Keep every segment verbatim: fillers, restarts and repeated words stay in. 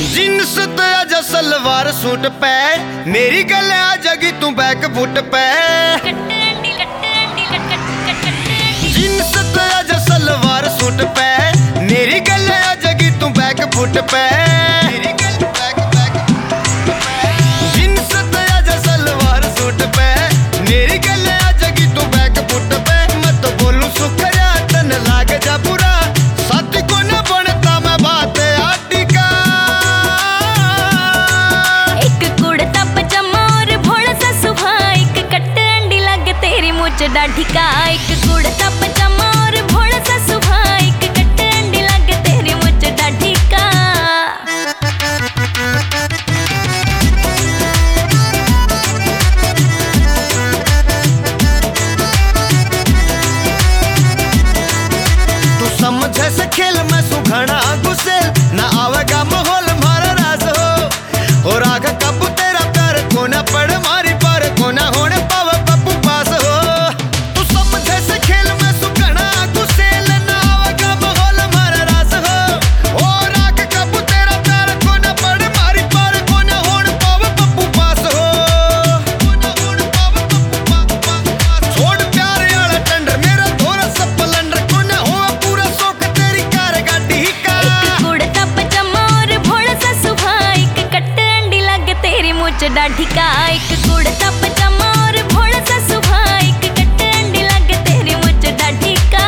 Jeans ते आजा salwar suit पे, मेरी गल आ जागी तू बैक फुट पे। जीन्स ते आजा सलवार सूट पे, मेरी गल आ जागी तू बैक फुट पे। जीन्स ते आजा सलवार सूट पे, मेरी गल आ जागी तू बैक फुट पे। मत बोलू सुखरा तन लाग जा बुरा, साथी को न बनता मैं बात आटी का। एक कुड़ता पजामा और भोला सा सुभा, एक कट अंडी लगे तेरी मुझ डाढ़ी का। एक कुड़ता पजामा और भोला सा सुभा, एक कट अंडी लगे तेरी मुझ डाढ़ी का। तू समझे से खेल में सुघना गुस्से, ना आवेगा माहौल मारा राज हो। और आग कब तेरा प्यार कोना पड़ मारी पर कोना होने पावे पप्पू पास हो। तू समझे से खेल में सुघना गुस्से, ना आवेगा माहौल मारा राज हो। और आग कब तेरा प्यार कोना पड़ मारी पर कोना होने पावे पप्पू पास हो। कोना होने पावे पप्पू पास। छोड़ प्यार वाला टेंडर मेरा थोड़ा सा पलंडर, कोना हो पूरा शौक तेरी कार गाड़ी का। एक कुड़ता पजामा और भोला सा सुभा, एक कट अंडी लगे तेरी मुझ डाढ़ी का। एक कुड़ता पजामा और भोला सा सुभा, एक कट अंडी लगे तेरी मुझ डाढ़ी का।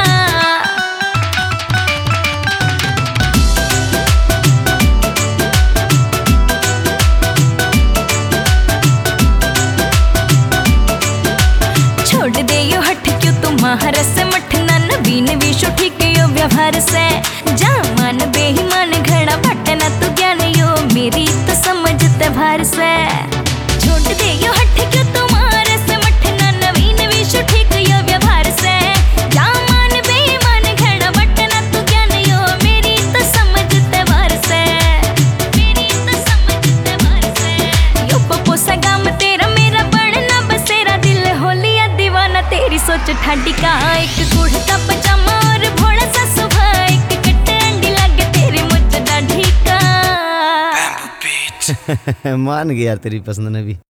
छोड़ दे यो हट क्यों तुम्हारा से मठना, नवीन विशु ठीक यो व्यवहार से। जामान बेईमान घड़ा भटना तू ज्ञान यो, मेरी तो समझते भार से। छोड़ दे यो हट क्यों तुम्हारा से मठना, नवीन विशु ठीक यो व्यवहार से। जामान बेईमान घड़ा भटना तू ज्ञान यो, मेरी तो समझते भार से। मेरी तो समझते भार से। यो पप्पो सा गाम तेरा मेरा बढ़ना बसेरा, दिल हो लिया दीवाना तेरी सोच ठाडी का। एक कुड़ता पजामा और भोला सा सुभा, एक कट अंडी लगे तेरी मुझ डाढ़ी का। मान गया यार तेरी पसंद ने भी।